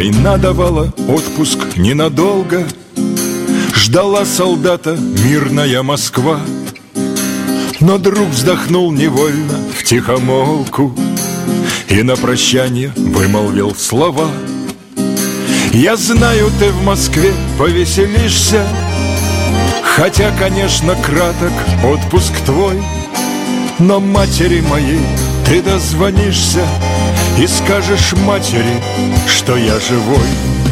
Война давала отпуск ненадолго, ждала солдата мирная Москва. Но друг вздохнул невольно втихомолку и на прощание вымолвил слова: «Я знаю, ты в Москве повеселишься, хотя, конечно, краток отпуск твой. Но матери моей ты дозвонишься и скажешь матери, что я живой».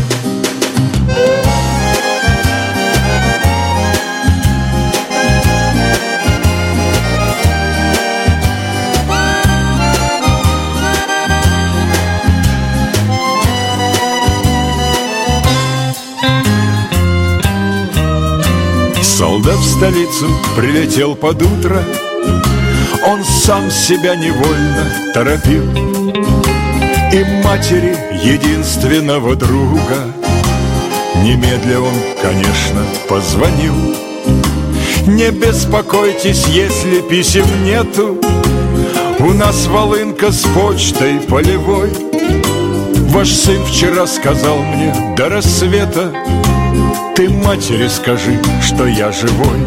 Солдат в столицу прилетел под утро, он сам себя невольно торопил, и матери единственного друга немедля он, конечно, позвонил. «Не беспокойтесь, если писем нету, у нас волынка с почтой полевой. Ваш сын вчера сказал мне до рассвета: ты матери скажи, что я живой».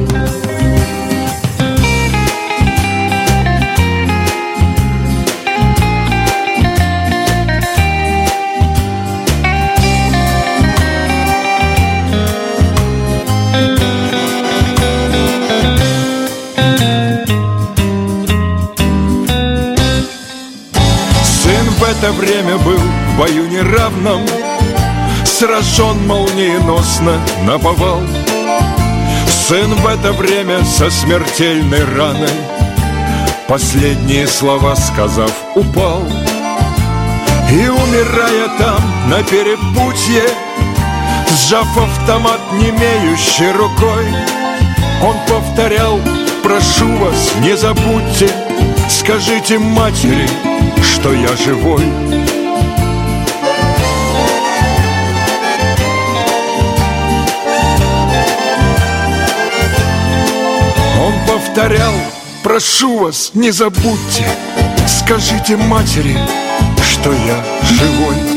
Сын в это время был в бою неравном, сражен молниеносно наповал. Сын в это время со смертельной раной, последние слова сказав, упал. И, умирая там на перепутье, сжав автомат немеющей рукой, он повторял: прошу вас, не забудьте, скажите матери, что я живой. Он повторял: прошу вас, не забудьте, скажите матери, что я живой.